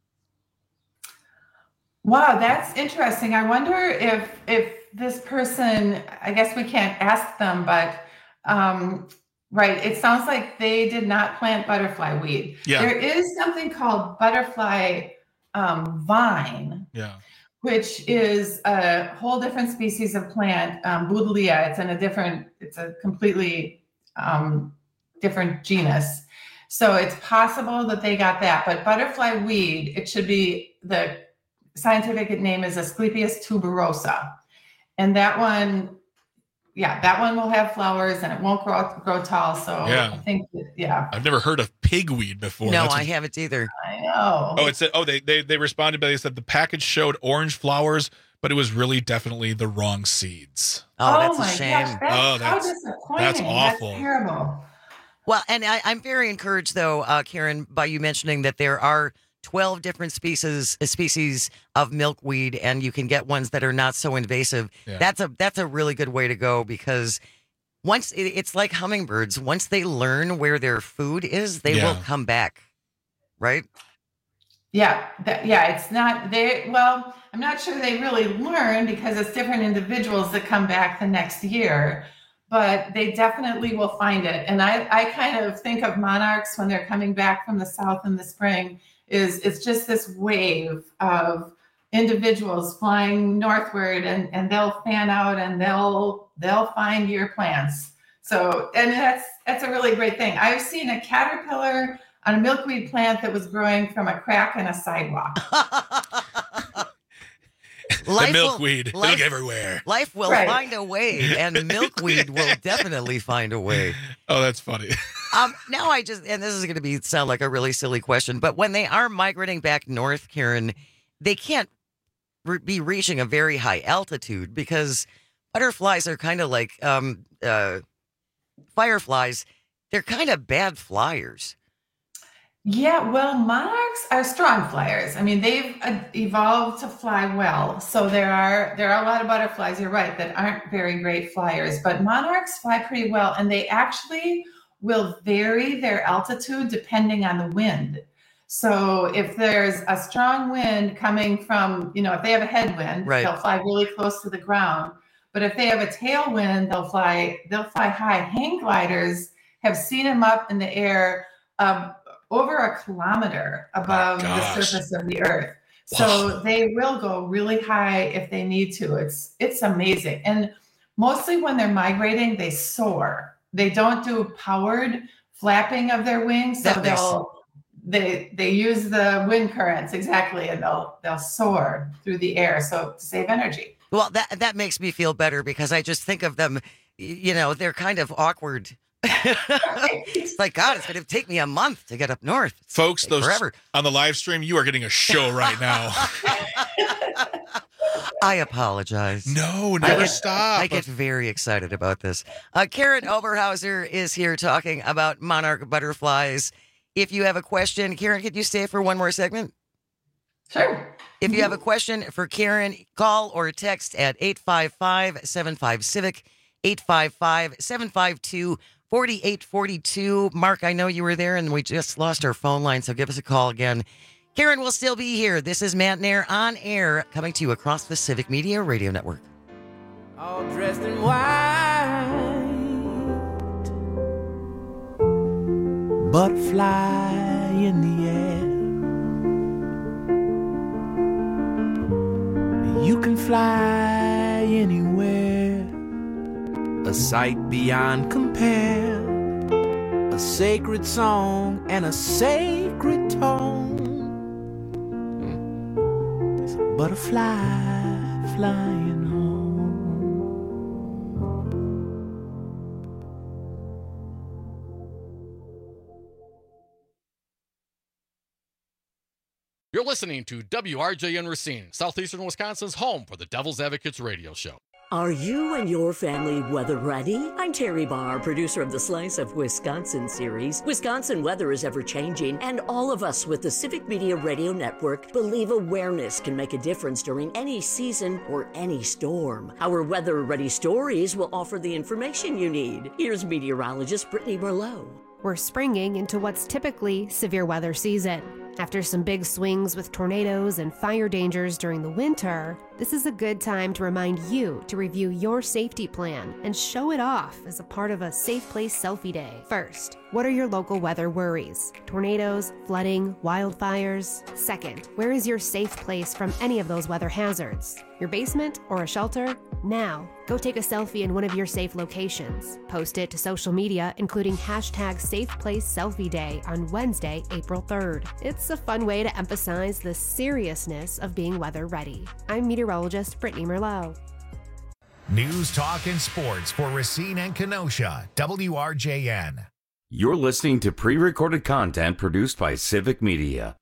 Wow, that's interesting. I wonder if if this person. I guess we can't ask them, but. Um, Right. It sounds like they did not plant butterfly weed. Yeah. There is something called butterfly um, vine, Yeah. which is a whole different species of plant, um, Boudelia. It's in a different, it's a completely um, different genus. So it's possible that they got that. But butterfly weed, it should be, the scientific name is Asclepias tuberosa. And that one, yeah, that one will have flowers and it won't grow grow tall. So Yeah. I think, that, yeah. I've never heard of pigweed before. No, That's I a- haven't either. I know. Oh, it said. Oh, they they they responded, but they said the package showed orange flowers, but it was really definitely the wrong seeds. Oh, that's my a shame. Gosh, that's Oh, so that's- disappointing. that's awful. That's terrible. Well, and I, I'm very encouraged, though, uh, Karen, by you mentioning that there are twelve different species species of milkweed, and you can get ones that are not so invasive. Yeah. That's a that's a really good way to go, because once it, it's like hummingbirds. Once they learn where their food is, they Yeah. will come back, right? Yeah, that, yeah, it's not they. Well, I'm not sure they really learn because it's different individuals that come back the next year, but they definitely will find it. And I, I kind of think of monarchs when they're coming back from the south in the spring. Is it's just this wave of individuals flying northward, and, and they'll fan out and they'll they'll find your plants. So, and that's that's a really great thing. I've seen a caterpillar on a milkweed plant that was growing from a crack in a sidewalk. The Life will- milkweed. They life- look everywhere. Life will Right. find a way, and milkweed will definitely find a way. Oh, that's funny. Um, now I just, and this is going to be sound like a really silly question, but when they are migrating back north, Karen, they can't re- be reaching a very high altitude, because butterflies are kind of like um, uh, fireflies. They're kind of bad flyers. Yeah, well, monarchs are strong flyers. I mean, they've uh, evolved to fly well. So there are there are a lot of butterflies, you're right, that aren't very great flyers, but monarchs fly pretty well, and they actually will vary their altitude depending on the wind. So if there's a strong wind coming from, you know, if they have a headwind, Right. they'll fly really close to the ground. But if they have a tailwind, they'll fly they'll fly high. Hang gliders have seen them up in the air um, over a kilometer above the gosh. surface of the earth. So they will go really high if they need to. It's it's amazing. And mostly when they're migrating, they soar. They don't do powered flapping of their wings. So That makes- they'll they they use the wind currents exactly, and they'll they'll soar through the air so to save energy. Well, that that makes me feel better, because I just think of them, y- you know, they're kind of awkward. It's like, God, it's going to take me a month to get up north. It's Folks, gonna those take forever. on the live stream, you are getting a show right now. I apologize. No, I never get, stop. I get very excited about this. Uh, Karen Oberhauser is here talking about monarch butterflies. If you have a question, Karen, could you stay for one more segment? Sure. If you have a question for Karen, call or text at eight five five, seven five, CIVIC, eight five five, seven five two, four eight four two. Mark, I know you were there and we just lost our phone line, so give us a call again. Karen will still be here. This is Matt Nair on air, coming to you across the Civic Media Radio Network. All dressed in white, butterfly in the air. You can fly anywhere, a sight beyond compare, a sacred song and a sacred tone. butterfly flying home. You're listening to W R J N Racine, Southeastern Wisconsin's home for the Devil's Advocates radio show. Are you and your family weather ready? I'm Terry Barr, producer of the Slice of Wisconsin series. Wisconsin weather is ever changing, and all of us with the Civic Media Radio Network believe awareness can make a difference during any season or any storm. Our weather ready stories will offer the information you need. Here's meteorologist Brittany Merlot. We're springing into what's typically severe weather season. After some big swings with tornadoes and fire dangers during the winter, this is a good time to remind you to review your safety plan and show it off as a part of a Safe Place Selfie Day. First, what are your local weather worries? Tornadoes, flooding, wildfires? Second, where is your safe place from any of those weather hazards? Your basement or a shelter? Now, go take a selfie in one of your safe locations. Post it to social media, including hashtag Safe Place Selfie Day on Wednesday, April third. It's a fun way to emphasize the seriousness of being weather ready. I'm meteorologist Brittany Merlot. News, talk, and sports for Racine and Kenosha, W R J N. You're listening to pre-recorded content produced by Civic Media.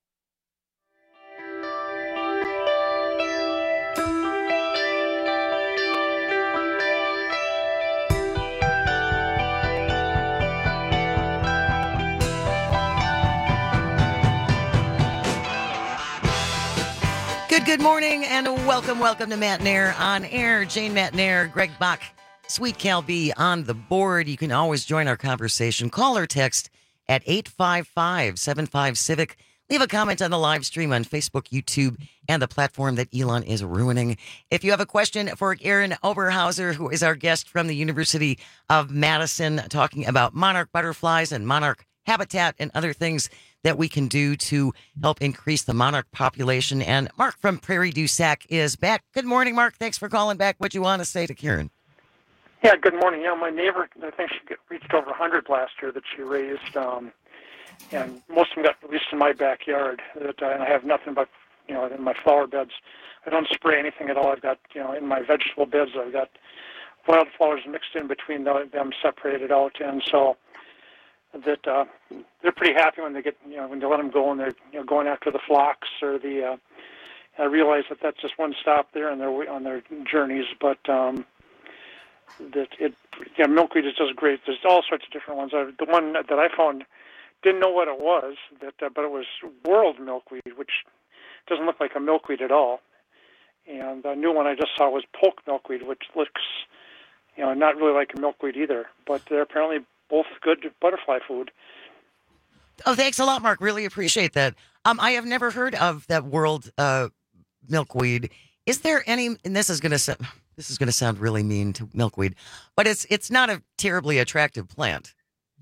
Good, good morning, and welcome, welcome to Matt Nair on air. Jane Matt Nair, Greg Bach, Sweet Cal B on the board. You can always join our conversation. Call or text at eight five five, seven five, Civic. Leave a comment on the live stream on Facebook, YouTube, and the platform that Elon is ruining. If you have a question for Aaron Oberhauser, who is our guest from the University of Madison, talking about monarch butterflies and monarch habitat and other things that we can do to help increase the monarch population. And Mark from Prairie du Sac is back. Good morning, Mark. Thanks for calling back. What you want to say to Karen? Yeah, good morning. Yeah, my neighbor, I think she got, reached over one hundred last year that she raised, um, and most of them got released in my backyard. That uh, I have nothing but, you know, in my flower beds. I don't spray anything at all. I've got, you know, in my vegetable beds, I've got wildflowers mixed in between them, separated out, and so that uh, they're pretty happy when they get, you know, when they let them go and they're, you know, going after the flocks or the. Uh, I realize that that's just one stop there on their on their journeys, but um, that it, yeah, milkweed is just great. There's all sorts of different ones. I, the one that I found, didn't know what it was, that uh, but it was world milkweed, which doesn't look like a milkweed at all. And the new one I just saw was polk milkweed, which looks, you know, not really like a milkweed either, but they're apparently both good butterfly food. Oh, thanks a lot, Mark. Really appreciate that. Um, I have never heard of that world uh, milkweed. Is there any? And this is going to this is going to sound really mean to milkweed, but it's it's not a terribly attractive plant.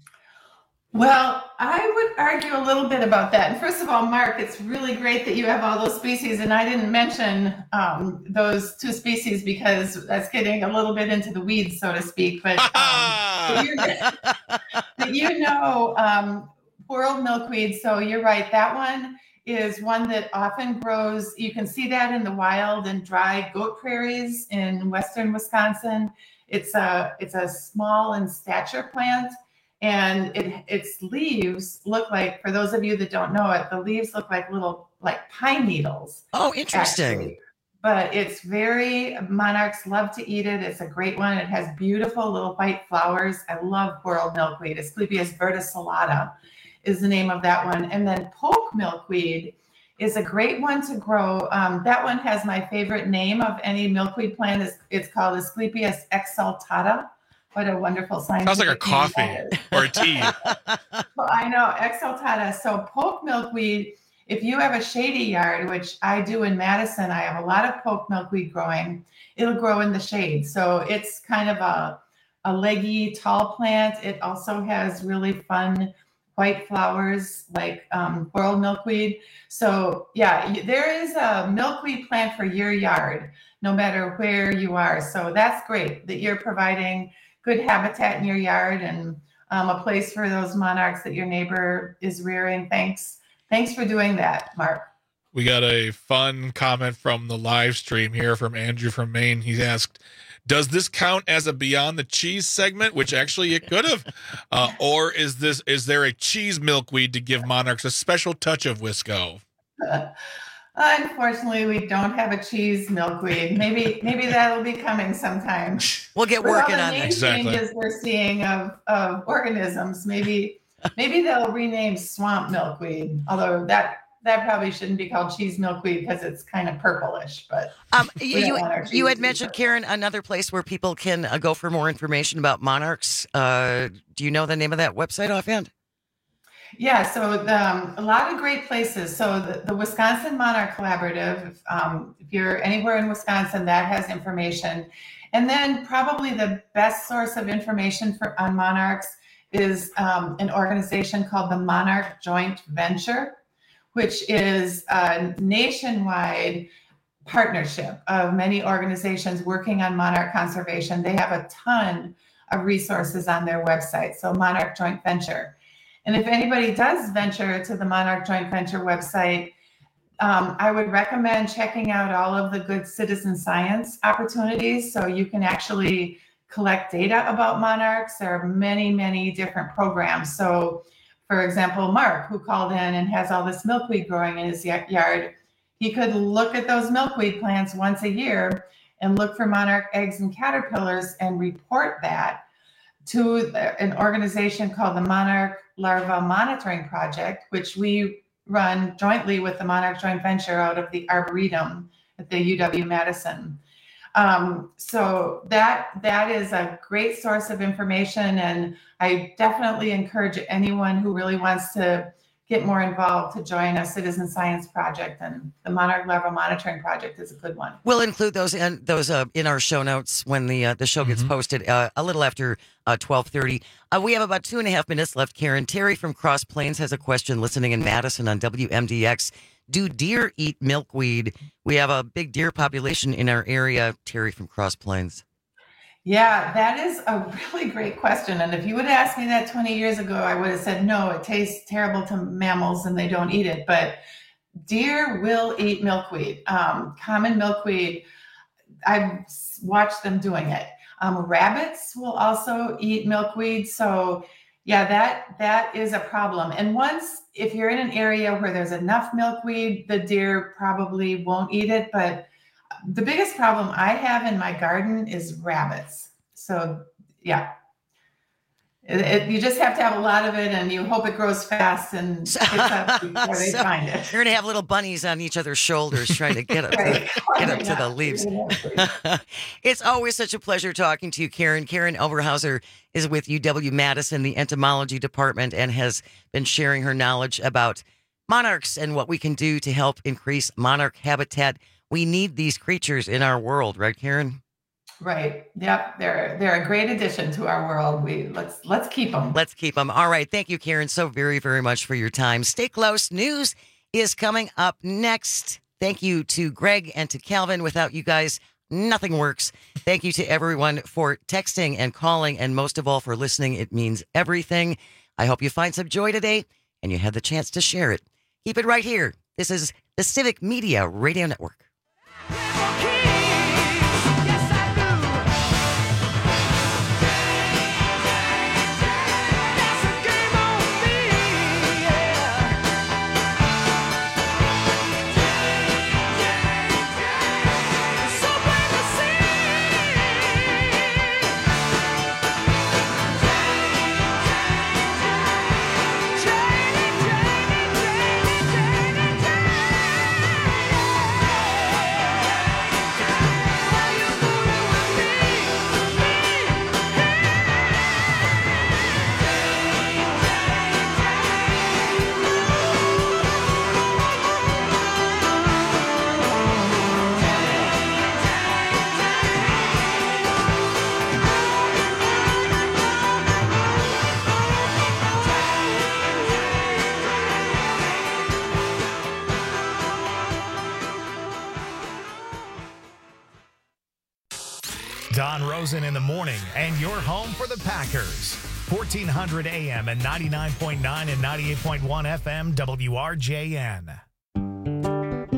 Well, I would argue a little bit about that. And first of all, Mark, it's really great that you have all those species, and I didn't mention um, those two species because that's getting a little bit into the weeds, so to speak. But, um, you, but you know, um, world milkweed. So you're right. That one is one that often grows. You can see that in the wild and dry goat prairies in western Wisconsin. It's a it's a small in stature plant. And it, its leaves look like, for those of you that don't know it, the leaves look like little, like pine needles. Oh, interesting. Actually. But it's very, monarchs love to eat it. It's a great one. It has beautiful little white flowers. I love world milkweed. Asclepias verticillata is the name of that one. And then polk milkweed is a great one to grow. Um, that one has my favorite name of any milkweed plant. It's, it's called Asclepias exaltata. What a wonderful science. Sounds like a coffee or a tea. Well, I know, exaltata. So polk milkweed, if you have a shady yard, which I do in Madison, I have a lot of polk milkweed growing. It'll grow in the shade. So it's kind of a, a leggy, tall plant. It also has really fun white flowers like um, world milkweed. So yeah, there is a milkweed plant for your yard, no matter where you are. So that's great that you're providing good habitat in your yard and um, a place for those monarchs that your neighbor is rearing. Thanks. Thanks for doing that, Mark. We got a fun comment from the live stream here from Andrew from Maine. He asked, does this count as a Beyond the Cheese segment, which actually it could have, uh, or is this is there a cheese milkweed to give Monarchs a special touch of Wisco? Uh, unfortunately, we don't have a cheese milkweed. Maybe maybe that'll be coming sometime. We'll get With working all the on name that. Exactly. changes we're seeing of, of organisms. Maybe maybe they'll rename swamp milkweed, although that that probably shouldn't be called cheese milkweed because it's kind of purplish. But um, we you don't you, want our you cheese had to be mentioned, Karen, another place where people can uh, go for more information about Monarchs. Uh, do you know the name of that website offhand? Yeah, so the, um, a lot of great places. So the, the Wisconsin Monarch Collaborative, um, if you're anywhere in Wisconsin, that has information. And then probably the best source of information for on monarchs is um, an organization called the Monarch Joint Venture, which is a nationwide partnership of many organizations working on monarch conservation. They have a ton of resources on their website, so Monarch Joint Venture. And if anybody does venture to the Monarch Joint Venture website, um, I would recommend checking out all of the good citizen science opportunities so you can actually collect data about monarchs. There are many, many different programs. So for example, Mark, who called in and has all this milkweed growing in his yard, he could look at those milkweed plants once a year and look for monarch eggs and caterpillars and report that to an organization called the Monarch Larva Monitoring Project, which we run jointly with the Monarch Joint Venture out of the Arboretum at the U W-Madison. Um, so that that is a great source of information, and I definitely encourage anyone who really wants to get more involved to join a citizen science project, and the Monarch Larva Monitoring Project is a good one. We'll include those in those uh, in our show notes when the uh, the show gets mm-hmm. posted uh, a little after uh, twelve thirty. Uh, we have about two and a half minutes left. Karen, Terry from Cross Plains has a question listening in Madison on W M D X. Do deer eat milkweed? We have a big deer population in our area. Terry from Cross Plains. Yeah, that is a really great question. And if you would have asked me that twenty years ago, I would have said, no, it tastes terrible to mammals and they don't eat it. But deer will eat milkweed, um, common milkweed. I've watched them doing it. Um, rabbits will also eat milkweed. So yeah, that that is a problem. And once, if you're in an area where there's enough milkweed, the deer probably won't eat it. But the biggest problem I have in my garden is rabbits. So yeah, it, it, you just have to have a lot of it, and you hope it grows fast and gets up before they so find it. You're gonna have little bunnies on each other's shoulders trying to get up, right. to, get up to the leaves. It's always such a pleasure talking to you, Karen. Karen Oberhauser is with U W-Madison, the entomology department, and has been sharing her knowledge about monarchs and what we can do to help increase monarch habitat. We need these creatures in our world, right, Karen? Right. Yep. They're they're a great addition to our world. We let's let's keep them. Let's keep them. All right. Thank you, Karen, so very, very much for your time. Stay close. News is coming up next. Thank you to Greg and to Calvin. Without you guys, nothing works. Thank you to everyone for texting and calling, and most of all for listening. It means everything. I hope you find some joy today and you had the chance to share it. Keep it right here. This is the Civic Media Radio Network. Don Rosen in the morning, and your home for the Packers. fourteen hundred A M and ninety-nine point nine and ninety-eight point one F M W R J N.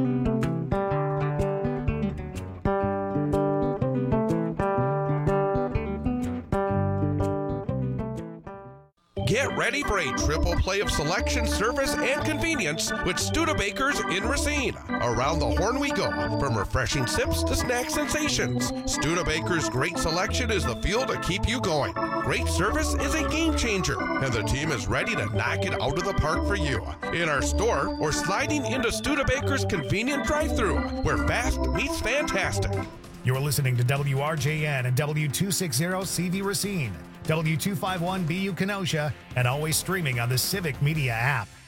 Get ready for a triple play of selection, service, and convenience with Studebakers in Racine. Around the horn we go, from refreshing sips to snack sensations. Studebakers' great selection is the fuel to keep you going. Great service is a game changer, and the team is ready to knock it out of the park for you. In our store or sliding into Studebakers' convenient drive-thru, where fast meets fantastic. You're listening to W R J N and W two sixty C V Racine, W two fifty-one B U Kenosha, and always streaming on the Civic Media app.